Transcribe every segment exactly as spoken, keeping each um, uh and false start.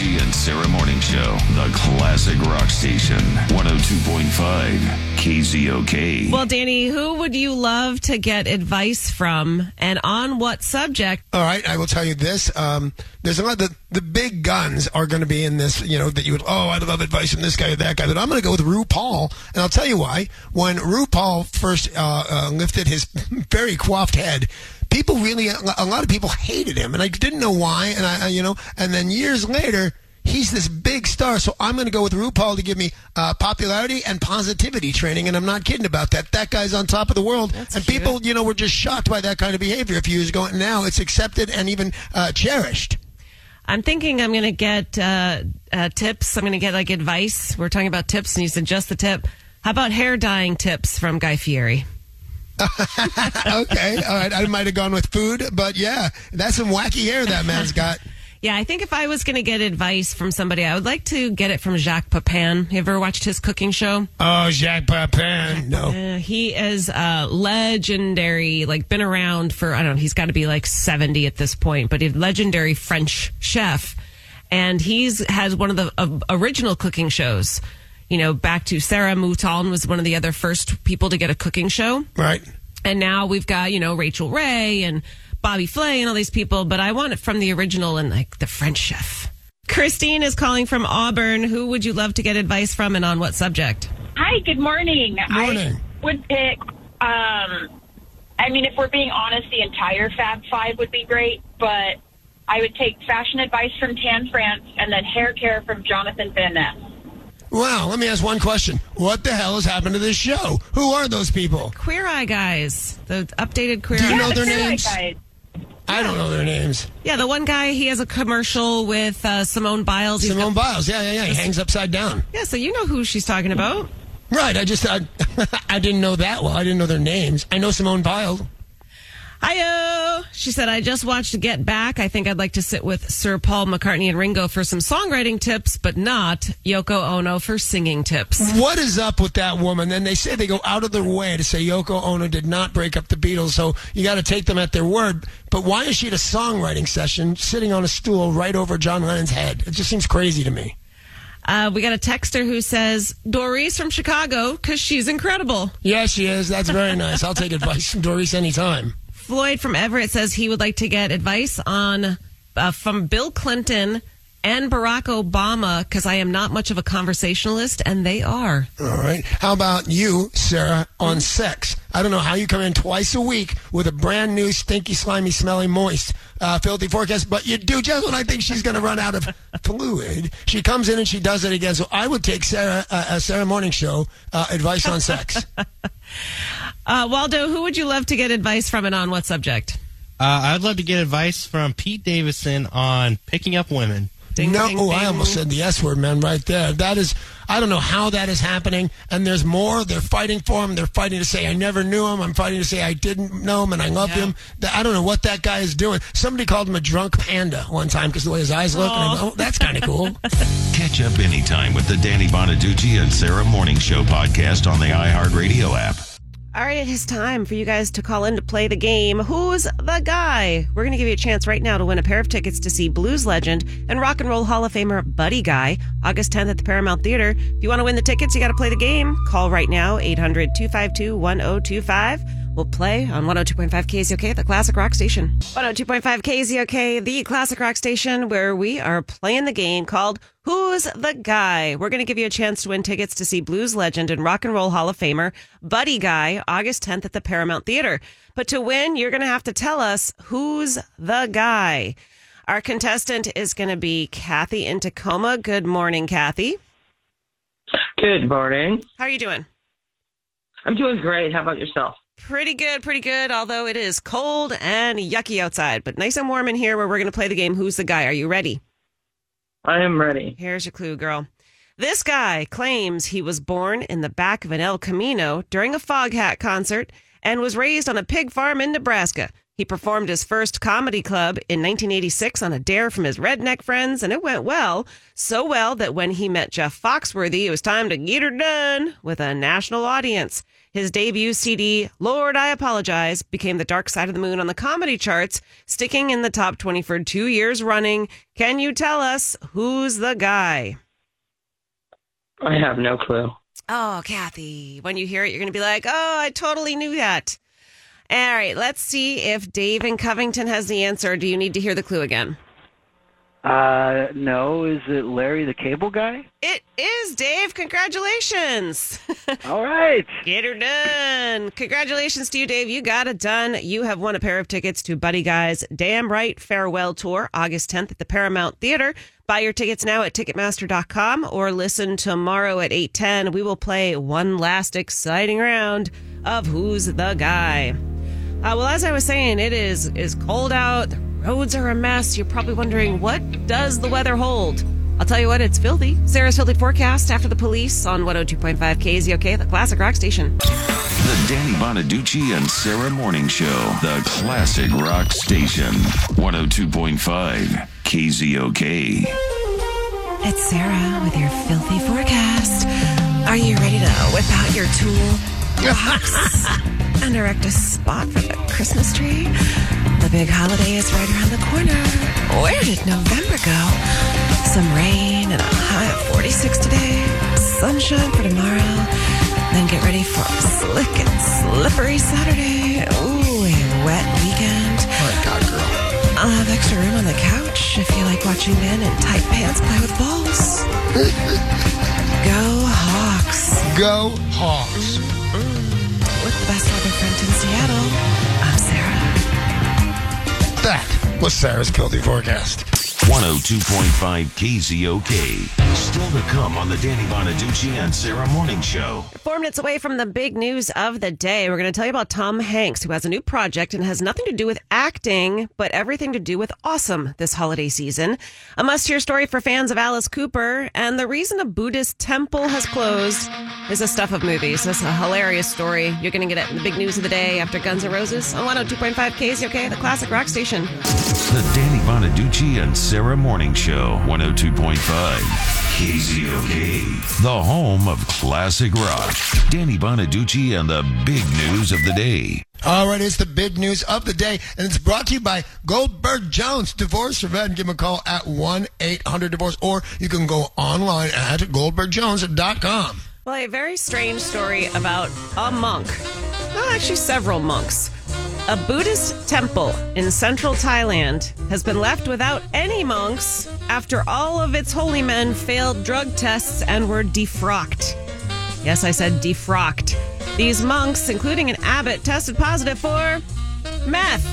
Bonaducci and Sarah Morning Show, the classic rock station, one oh two point five K Z O K. Well, Danny, who would you love to get advice from, and on what subject? All right, I will tell you this. Um, there's a lot. The, the big guns are going to be in this, you know, that you would, oh, I'd love advice from this guy or that guy. But I'm going to go with RuPaul, and I'll tell you why. When RuPaul first uh, uh, lifted his very coiffed head, people really, a lot of people hated him, and I didn't know why. And I, you know, and then years later, he's this big star. So I'm going to go with RuPaul to give me uh, popularity and positivity training, and I'm not kidding about that. That guy's on top of the world, That's and cute. people, you know, were just shocked by that kind of behavior a few years ago. And now it's accepted and even uh, cherished. I'm thinking I'm going to get uh, uh, tips. I'm going to get like advice. We're talking about tips, and you said just the tip. How about hair dyeing tips from Guy Fieri? Okay, all right. I might have gone with food, but yeah, that's some wacky hair that man's got. Yeah, I think if I was going to get advice from somebody, I would like to get it from Jacques Pepin. You ever watched his cooking show? Oh, Jacques Pepin. No. Uh, he is uh, legendary, like been around for, I don't know, he's got to be like seventy at this point, but he's a legendary French chef. And he's has one of the uh, original cooking shows. You know, back to Sarah Mouton was one of the other first people to get a cooking show. Right. And now we've got, you know, Rachel Ray and Bobby Flay and all these people, but I want it from the original and like the French chef. Christine is calling from Auburn. Who would you love to get advice from, and on what subject? Hi, good morning. Morning. I would pick, um, I mean, if we're being honest, the entire Fab Five would be great, but I would take fashion advice from Tan France and then hair care from Jonathan Van Ness. Wow, let me ask one question. What the hell has happened to this show? Who are those people? Queer Eye guys, the updated Queer Do you Eye. know the their Queer Eye names? guys. I don't know their names. Yeah, the one guy, he has a commercial with uh, Simone Biles. He's Simone got- Biles. Yeah, yeah, yeah. He hangs upside down. Yeah, so you know who she's talking about. Right. I just, I, I didn't know that well. I didn't know their names. I know Simone Biles. Hi-yo! She said, I just watched Get Back. I think I'd like to sit with Sir Paul McCartney and Ringo for some songwriting tips, but not Yoko Ono for singing tips. What is up with that woman? Then they say they go out of their way to say Yoko Ono did not break up the Beatles, so you got to take them at their word. But why is she at a songwriting session sitting on a stool right over John Lennon's head? It just seems crazy to me. Uh, we got a texter who says, Doris from Chicago, because she's incredible. Yeah, she is. That's very nice. I'll take advice from Doris anytime. Floyd from Everett says he would like to get advice on uh, from Bill Clinton and Barack Obama, because I am not much of a conversationalist, and they are. All right. How about you, Sarah, on sex? I don't know how you come in twice a week with a brand new, stinky, slimy, smelly, moist, uh, filthy forecast, but you do just when I think she's going to run out of fluid. She comes in and she does it again. So I would take Sarah, uh, uh, Sarah Morning Show uh, advice on sex. Uh, Waldo, who would you love to get advice from, and on what subject? Uh, I'd love to get advice from Pete Davidson on picking up women. Ding, no, ding, oh, I ding. almost said the S word, man, right there. That is, I don't know how that is happening. And there's more. They're fighting for him. They're fighting to say, I never knew him. I'm fighting to say, I didn't know him and I love Yeah. him. I don't know what that guy is doing. Somebody called him a drunk panda one time because the way his eyes look. And I go, oh, that's kind of cool. Catch up anytime with the Danny Bonaducci and Sarah Morning Show podcast on the iHeartRadio app. All right, it is time for you guys to call in to play the game. Who's the guy? We're going to give you a chance right now to win a pair of tickets to see blues legend and rock and roll Hall of Famer Buddy Guy, August tenth at the Paramount Theater. If you want to win the tickets, you got to play the game. Call right now, eight hundred, two five two, one oh two five. We'll play on one oh two point five K Z O K, the classic rock station. one oh two point five K Z O K, the classic rock station, where we are playing the game called Who's the Guy? We're going to give you a chance to win tickets to see blues legend and rock and roll Hall of Famer Buddy Guy, August tenth at the Paramount Theater. But to win, you're going to have to tell us who's the guy. Our contestant is going to be Kathy in Tacoma. Good morning, Kathy. Good morning. How are you doing? I'm doing great. How about yourself? Pretty good, pretty good, although it is cold and yucky outside, but nice and warm in here where we're going to play the game Who's the Guy? Are you ready? I am ready. Here's your clue, girl. This guy claims he was born in the back of an El Camino during a Foghat concert and was raised on a pig farm in Nebraska. He performed his first comedy club in nineteen eighty-six on a dare from his redneck friends, and it went well. So well that when he met Jeff Foxworthy, it was time to get her done with a national audience. His debut C D, Lord, I Apologize, became The Dark Side of the Moon on the comedy charts, sticking in the top twenty for two years running. Can you tell us who's the guy? I have no clue. Oh, Kathy, when you hear it, you're going to be like, oh, I totally knew that. All right, let's see if Dave in Covington has the answer. Do you need to hear the clue again? Uh, no. Is it Larry the Cable Guy? It is, Dave. Congratulations. All right. Get her done. Congratulations to you, Dave. You got it done. You have won a pair of tickets to Buddy Guy's Damn Right Farewell Tour, August tenth at the Paramount Theater. Buy your tickets now at Ticketmaster dot com or listen tomorrow at eight ten. We will play one last exciting round of Who's the Guy. Uh, well, as I was saying, it is, is cold out. The roads are a mess. You're probably wondering, what does the weather hold? I'll tell you what, it's filthy. Sarah's Filthy Forecast after the police on one oh two point five K Z O K, the classic rock station. The Danny Bonaducci and Sarah Morning Show, the classic rock station. one oh two point five K Z O K. It's Sarah with your Filthy Forecast. Are you ready to whip out your tool box and erect a spot for the Christmas tree? The big holiday is right around the corner. Where did November go? Some rain and a high of forty-six today. Sunshine for tomorrow. Then get ready for a slick and slippery Saturday. Ooh, a wet weekend. Oh, my God, girl. I'll have extra room on the couch if you like watching men in tight pants play with balls. Go Hawks. Go Hawks. With the best weather front in Seattle, I'm Sarah. That was Sarah's Filthy Forecast. one oh two point five K Z O K. Still to come on the Danny Bonaducci and Sarah Morning Show. Four minutes away from the big news of the day, we're going to tell you about Tom Hanks, who has a new project and has nothing to do with acting, but everything to do with awesome this holiday season. A must-hear story for fans of Alice Cooper, and the reason a Buddhist temple has closed is the stuff of movies. That's a hilarious story. You're going to get it in the big news of the day after Guns N' Roses on one oh two point five K Z O K, the classic rock station. The Danny Bonaducci and Sarah Morning Show, one oh two point five K Z O K, the home of classic rock. Danny Bonaducci and the big news of the day. All right, it's the big news of the day, and it's brought to you by Goldberg Jones Divorce. Prevent and give them a call at one eight hundred divorce, or you can go online at goldberg jones dot com. Well, a very strange story about a monk. Well, actually, several monks. A Buddhist temple in central Thailand has been left without any monks after all of its holy men failed drug tests and were defrocked. Yes, I said defrocked. These monks, including an abbot, tested positive for meth.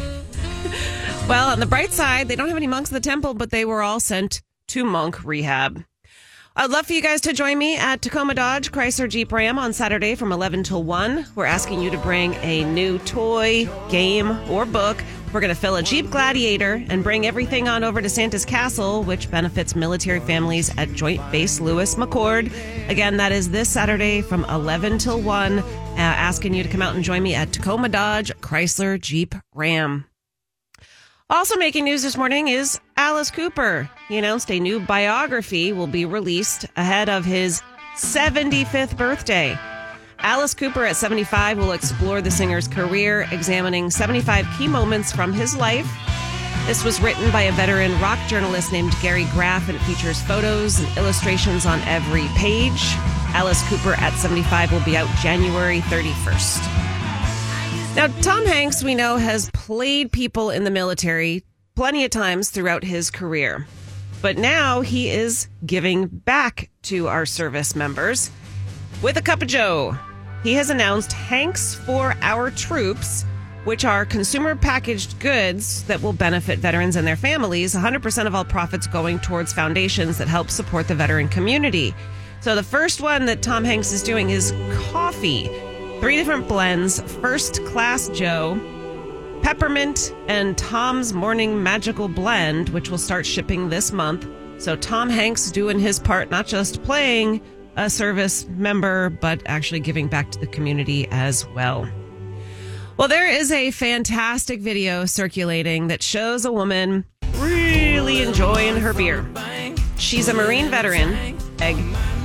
Well, on the bright side, they don't have any monks in the temple, but they were all sent to monk rehab. I'd love for you guys to join me at Tacoma Dodge Chrysler Jeep Ram on Saturday from eleven till one. We're asking you to bring a new toy, game, or book. We're going to fill a Jeep Gladiator and bring everything on over to Santa's Castle, which benefits military families at Joint Base Lewis McChord. Again, that is this Saturday from eleven till one. Uh, asking you to come out and join me at Tacoma Dodge Chrysler Jeep Ram. Also making news this morning is Alice Cooper. He announced a new biography will be released ahead of his seventy-fifth birthday. Alice Cooper at seventy-five will explore the singer's career, examining seventy-five key moments from his life. This was written by a veteran rock journalist named Gary Graff, and it features photos and illustrations on every page. Alice Cooper at seventy-five will be out January thirty-first. Now, Tom Hanks, we know, has played people in the military plenty of times throughout his career. But now he is giving back to our service members with a cup of joe. He has announced Hanks for Our Troops, which are consumer packaged goods that will benefit veterans and their families. one hundred percent of all profits going towards foundations that help support the veteran community. So the first one that Tom Hanks is doing is coffee. Three different blends: First Class Joe, Peppermint, and Tom's Morning Magical Blend, which will start shipping this month. So Tom Hanks doing his part, not just playing a service member, but actually giving back to the community as well. Well, there is a fantastic video circulating that shows a woman really enjoying her beer. She's a Marine veteran, egg,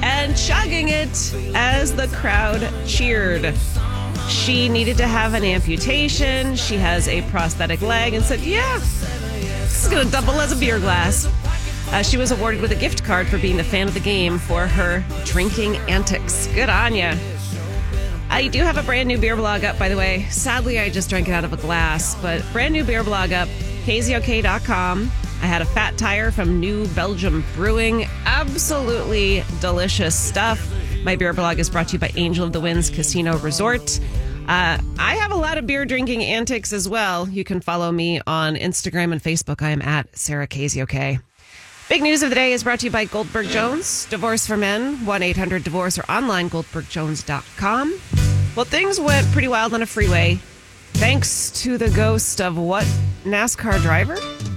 and chugging it as the crowd cheered. She needed to have an amputation. She has a prosthetic leg and said, yeah, this is going to double as a beer glass. Uh, she was awarded with a gift card for being a fan of the game for her drinking antics. Good on ya. I do have a brand new beer blog up, by the way. Sadly, I just drank it out of a glass, but brand new beer blog up, K Z O K dot com. I had a fat tire from New Belgium Brewing. Absolutely delicious stuff. My beer blog is brought to you by Angel of the Winds Casino Resort. Uh, I have a lot of beer drinking antics as well. You can follow me on Instagram and Facebook. I am at Sarah K Z O K. Big news of the day is brought to you by Goldberg Jones. Divorce for men, one eight hundred divorce or online, goldberg jones dot com. Well, things went pretty wild on a freeway thanks to the ghost of what NASCAR driver?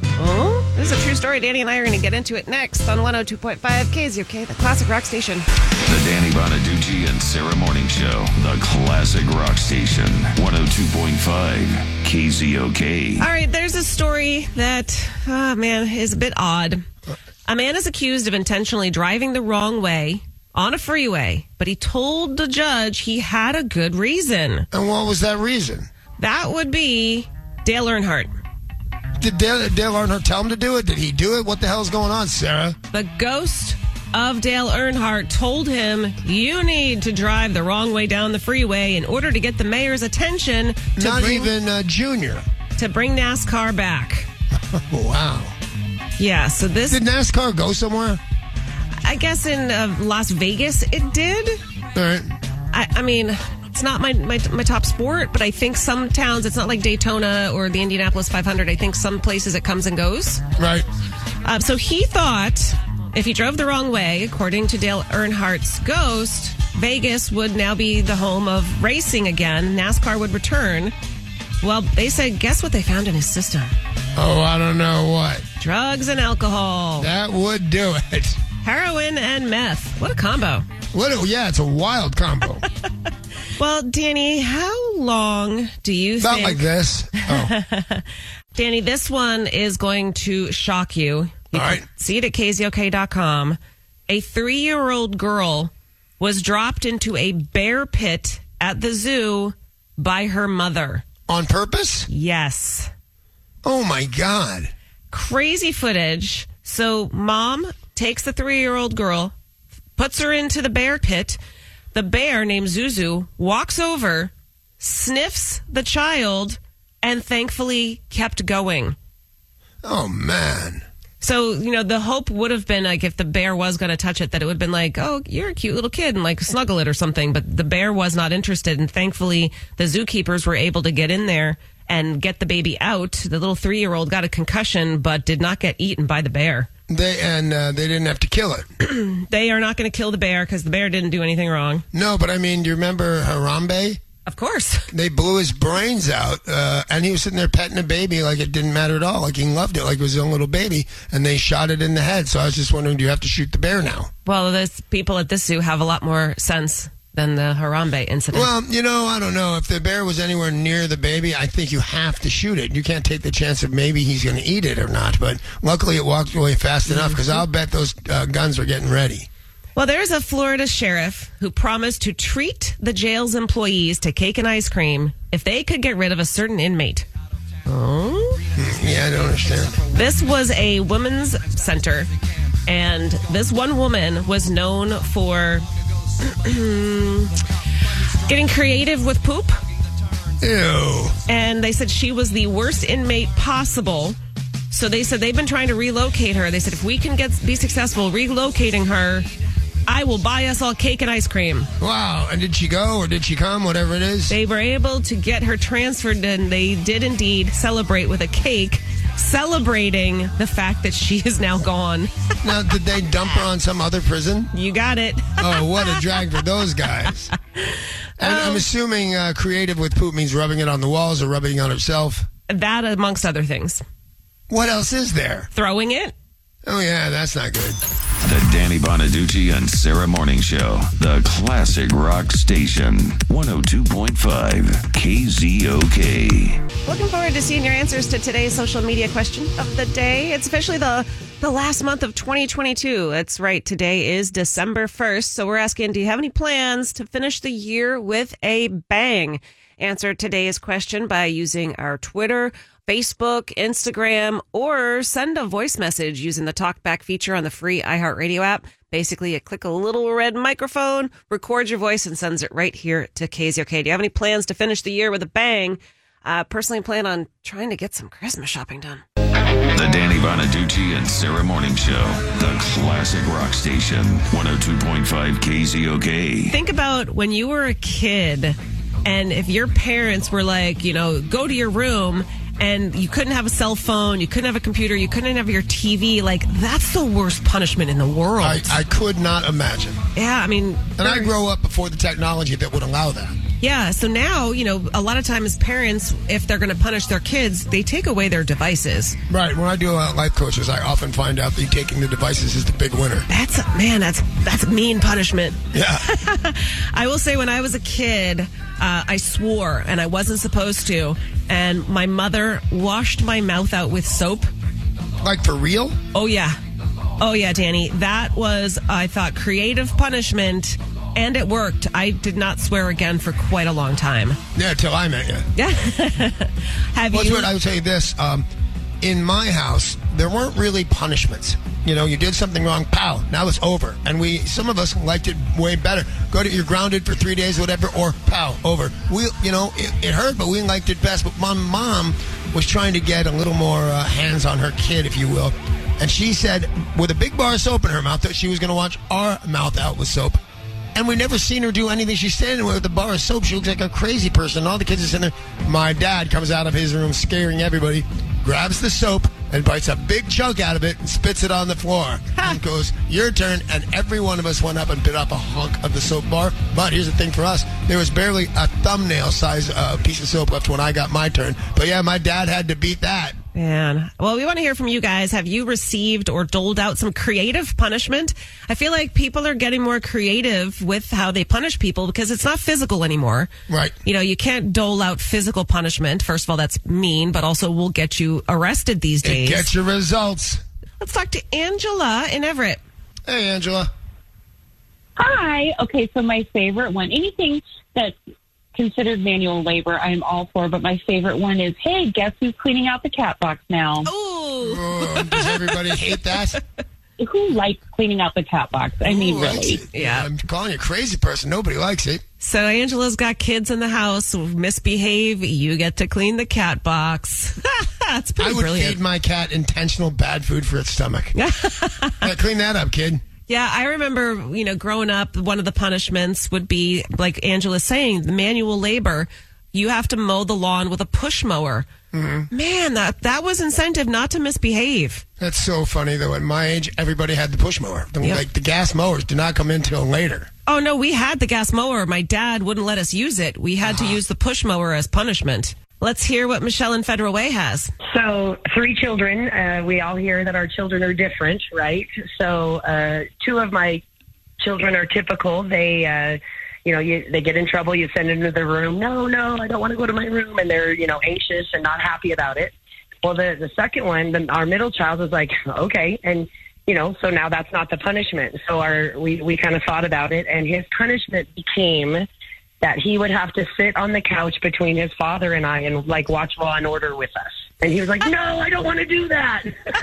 Oh, this is a true story. Danny and I are going to get into it next on one oh two point five K Z O K, the classic rock station. The Danny Bonaducci and Sarah Morning Show, the classic rock station, one oh two point five K Z O K. All right, there's a story that, oh man, is a bit odd. A man is accused of intentionally driving the wrong way on a freeway, but he told the judge he had a good reason. And what was that reason? That would be Dale Earnhardt. Did Dale, Dale Earnhardt tell him to do it? Did he do it? What the hell's going on, Sarah? The ghost of Dale Earnhardt told him, you need to drive the wrong way down the freeway in order to get the mayor's attention. To Not bring, even uh, Junior. To bring NASCAR back. Wow. Yeah, so this... Did NASCAR go somewhere? I guess in uh, Las Vegas it did. All right. I, I mean, it's not my, my my top sport, but I think some towns, it's not like Daytona or the Indianapolis five hundred. I think some places it comes and goes. Right. Uh, so he thought if he drove the wrong way, according to Dale Earnhardt's ghost, Vegas would now be the home of racing again. NASCAR would return. Well, they said, guess what they found in his system? Oh, I don't know what. Drugs and alcohol. That would do it. Heroin and meth. What a combo. What? A, yeah, it's a wild combo. Well, Danny, how long do you Not think... like this. Oh. Danny, this one is going to shock you. You All can right. see it at K Z O K dot com. A three-year-old girl was dropped into a bear pit at the zoo by her mother. On purpose? Yes. Oh, my God. Crazy footage. So mom takes the three-year-old girl, puts her into the bear pit. The bear, named Zuzu, walks over, sniffs the child, and thankfully kept going. Oh, man. So, you know, the hope would have been like if the bear was going to touch it, that it would have been like, oh, you're a cute little kid and like snuggle it or something. But the bear was not interested. And thankfully, the zookeepers were able to get in there and get the baby out. The little three-year-old got a concussion, but did not get eaten by the bear. They And uh, they didn't have to kill it. They are not going to kill the bear because the bear didn't do anything wrong. No, but I mean, do you remember Harambe? Of course. They blew his brains out, uh, and he was sitting there petting a baby like it didn't matter at all, like he loved it, like it was his own little baby, and they shot it in the head. So I was just wondering, do you have to shoot the bear now? Well, the people at this zoo have a lot more sense than the Harambe incident. Well, you know, I don't know. If the bear was anywhere near the baby, I think you have to shoot it. You can't take the chance of maybe he's going to eat it or not. But luckily it walked away fast enough, because I'll bet those uh, guns are getting ready. Well, there's a Florida sheriff who promised to treat the jail's employees to cake and ice cream if they could get rid of a certain inmate. Oh? Yeah, I don't understand. This was a women's center, and this one woman was known for getting creative with poop. Ew. And they said she was the worst inmate possible. So they said they've been trying to relocate her. They said if we can get be successful relocating her, I will buy us all cake and ice cream. Wow. And did she go or did she come, whatever it is? They were able to get her transferred, and they did indeed celebrate with a cake, celebrating the fact that she is now gone. Now, did they dump her on some other prison? You got it. Oh, what a drag for those guys. And I'm assuming uh, creative with poop means rubbing it on the walls or rubbing it on herself. That amongst other things. What else is there? Throwing it. Oh, yeah, that's not good. The Danny Bonaducci and Sarah Morning Show. The classic rock station. one oh two point five K Z O K. Looking forward to seeing your answers to today's social media question of the day. It's officially the, the last month of twenty twenty-two. That's right. Today is December first. So we're asking, do you have any plans to finish the year with a bang? Answer today's question by using our Twitter, Facebook, Instagram, or send a voice message using the TalkBack feature on the free iHeartRadio app. Basically, you click a little red microphone, record your voice, and sends it right here to K Z O K. Do you have any plans to finish the year with a bang? Uh, personally plan on trying to get some Christmas shopping done. The Danny Bonaducci and Sarah Morning Show. The classic rock station. one oh two point five K Z O K. Think about when you were a kid and if your parents were like, you know, go to your room and you couldn't have a cell phone, you couldn't have a computer, you couldn't have your T V. Like, that's the worst punishment in the world. I, I could not imagine. Yeah, I mean... And I grew up before the technology that would allow that. Yeah, so now, you know, a lot of times parents, if they're going to punish their kids, they take away their devices. Right. When I do uh, life coaches, I often find out that taking the devices is the big winner. That's, man, that's that's mean punishment. Yeah. I will say when I was a kid, uh, I swore, and I wasn't supposed to, and my mother washed my mouth out with soap. Like for real? Oh, yeah. Oh, yeah, Danny. That was, I thought, creative punishment. And it worked. I did not swear again for quite a long time. Yeah, till I met you. Yeah. Have well, you? What, I would tell you this. Um, in my house, there weren't really punishments. You know, you did something wrong, pow, now it's over. And we, some of us liked it way better. Go to, you're grounded for three days, whatever, or pow, over. We, you know, it, it hurt, but we liked it best. But my mom was trying to get a little more uh, hands on her kid, if you will. And she said, with a big bar of soap in her mouth, that she was going to wash our mouth out with soap. And we've never seen her do anything. She's standing with a bar of soap. She looks like a crazy person. All the kids are sitting there. My dad comes out of his room scaring everybody, grabs the soap, and bites a big chunk out of it and spits it on the floor. And goes, your turn. And every one of us went up and bit off a hunk of the soap bar. But here's the thing for us. There was barely a thumbnail size uh, piece of soap left when I got my turn. But yeah, my dad had to beat that. Man. Well, we want to hear from you guys. Have you received or doled out some creative punishment? I feel like people are getting more creative with how they punish people because it's not physical anymore. Right. You know, you can't dole out physical punishment. First of all, that's mean, but also will get you arrested these days. It gets your results. Let's talk to Angela in Everett. Hey, Angela. Hi. Okay, so my favorite one, anything that's considered manual labor, I'm all for, but my favorite one is, hey, guess who's cleaning out the cat box now? Ooh. Oh, does everybody hate that? Who likes cleaning out the cat box? I mean, Ooh, really. Yeah. I'm calling you a crazy person. Nobody likes it. So Angela's got kids in the house. Misbehave, you get to clean the cat box. That's pretty I would brilliant. feed my cat intentional bad food for its stomach. Yeah, clean that up, kid. Yeah, I remember, you know, growing up, one of the punishments would be, like Angela's saying, the manual labor. You have to mow the lawn with a push mower. Mm-hmm. Man, that that was incentive not to misbehave. That's so funny, though. At my age, everybody had the push mower. The, Yep. Like, the gas mowers did not come in until later. Oh, no, we had the gas mower. My dad wouldn't let us use it. We had Uh-huh. to use the push mower as punishment. Let's hear what Michelle in Federal Way has. So, three children. Uh, we all hear that our children are different, right? So, uh, two of my children are typical. They, uh, you know, you, they get in trouble. You send them to their room. No, no, I don't want to go to my room. And they're, you know, anxious and not happy about it. Well, the, the second one, the, our middle child was like, okay. And, you know, so now that's not the punishment. So our we, we kind of thought about it. And his punishment became that he would have to sit on the couch between his father and I and, like, watch Law and Order with us. And he was like, no, I don't want to do that.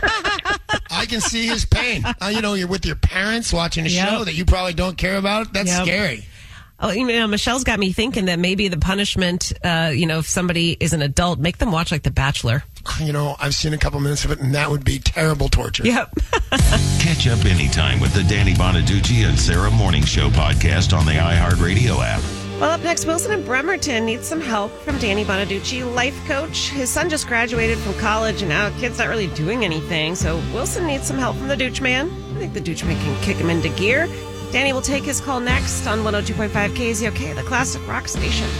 I can see his pain. Uh, you know, you're with your parents watching a Yep. show that you probably don't care about. That's Yep. scary. Oh, you know, Michelle's got me thinking that maybe the punishment, uh, you know, if somebody is an adult, make them watch, like, The Bachelor. You know, I've seen a couple minutes of it, and that would be terrible torture. Yep. Catch up anytime with the Danny Bonaducci and Sarah Morning Show podcast on the iHeartRadio app. Well, up next, Wilson in Bremerton needs some help from Danny Bonaducci, life coach. His son just graduated from college, and now the kid's not really doing anything. So Wilson needs some help from the Dooch Man. I think the Dooch Man can kick him into gear. Danny will take his call next on one oh two point five K Z O K, the classic rock station. The Danny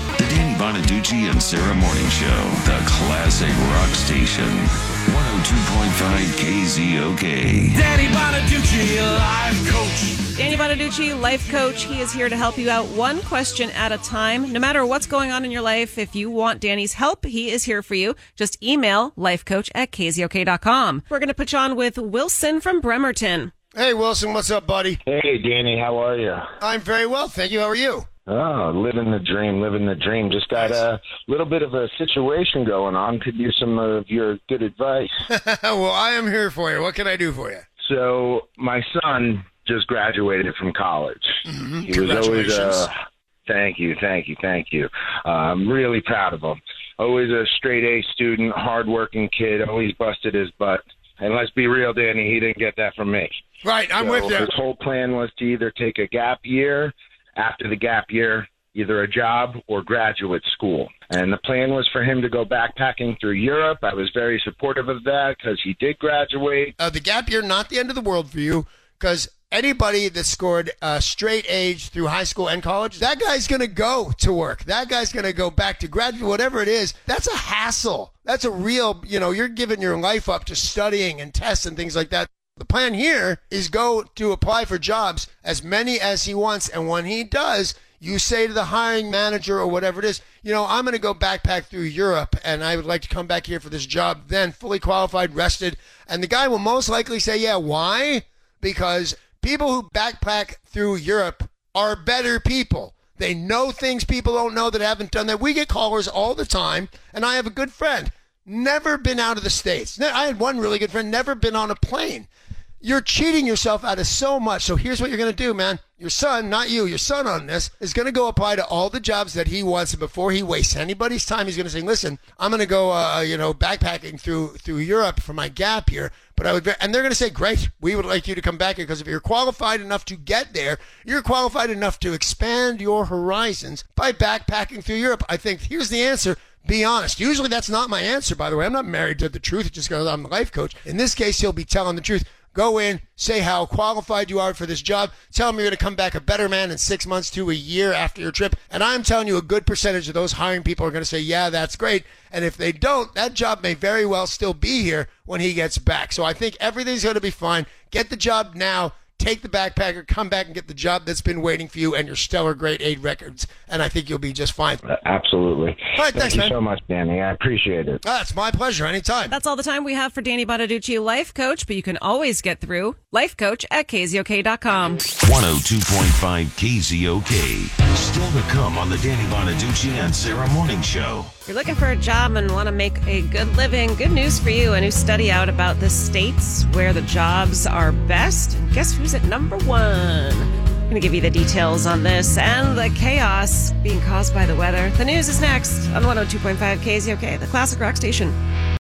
Danny Bonaducci and Sarah Morning Show, the classic rock station. one oh two point five K Z O K. Danny Bonaducci, life coach. Danny Bonaducci, life coach. He is here to help you out one question at a time. No matter what's going on in your life, if you want Danny's help, he is here for you. Just email lifecoach at k z o k dot com. We're going to put you on with Wilson from Bremerton. Hey, Wilson, what's up, buddy? Hey, Danny, how are you? I'm very well, thank you. How are you? Oh, living the dream, living the dream. Just got a little bit of a situation going on. Could use some of your good advice. Well, I am here for you. What can I do for you? So, my son just graduated from college. Mm-hmm. He was always a... Thank you, thank you, thank you. Uh, I'm really proud of him. Always a straight-A student, hardworking kid, always busted his butt. And let's be real, Danny, he didn't get that from me. Right, I'm so with you. His whole plan was to either take a gap year, after the gap year, either a job or graduate school. And the plan was for him to go backpacking through Europe. I was very supportive of that because he did graduate. Uh, the gap year, not the end of the world for you, because anybody that scored uh, straight age through high school and college, that guy's going to go to work. That guy's going to go back to graduate, whatever it is. That's a hassle. That's a real, you know, you're giving your life up to studying and tests and things like that. The plan here is go to apply for jobs, as many as he wants, and when he does, you say to the hiring manager or whatever it is, you know, I'm going to go backpack through Europe, and I would like to come back here for this job, then fully qualified, rested, and the guy will most likely say, yeah, why? Because people who backpack through Europe are better people. They know things people don't know that haven't done that. We get callers all the time, and I have a good friend, never been out of the States. I had one really good friend, never been on a plane. You're cheating yourself out of so much. So here's what you're going to do, man. Your son, not you, your son on this, is going to go apply to all the jobs that he wants. And before he wastes anybody's time, he's going to say, listen, I'm going to go, uh, you know, backpacking through through Europe for my gap year. But I would, and they're going to say, great, we would like you to come back here, because if you're qualified enough to get there, you're qualified enough to expand your horizons by backpacking through Europe. I think here's the answer. Be honest. Usually that's not my answer, by the way. I'm not married to the truth. It just goes, I'm a life coach. In this case, he'll be telling the truth. Go in, say how qualified you are for this job. Tell them you're going to come back a better man in six months to a year after your trip. And I'm telling you, a good percentage of those hiring people are going to say, yeah, that's great. And if they don't, that job may very well still be here when he gets back. So I think everything's going to be fine. Get the job now. Take the backpacker, come back and get the job that's been waiting for you and your stellar grade eight records. And I think you'll be just fine. Uh, absolutely. All right, Thank thanks, you man. so much, Danny. I appreciate it. Ah, it's my pleasure. Anytime. That's all the time we have for Danny Bonaducci, life coach, but you can always get through lifecoach at k z o k dot com. one oh two point five K Z O K. Still to come on the Danny Bonaducci and Sarah Morning Show. If you're looking for a job and want to make a good living, good news for you. A new study out about the states where the jobs are best. And guess who's at number one? I'm going to give you the details on this and the chaos being caused by the weather. The news is next on one oh two point five K Z O K, the classic rock station.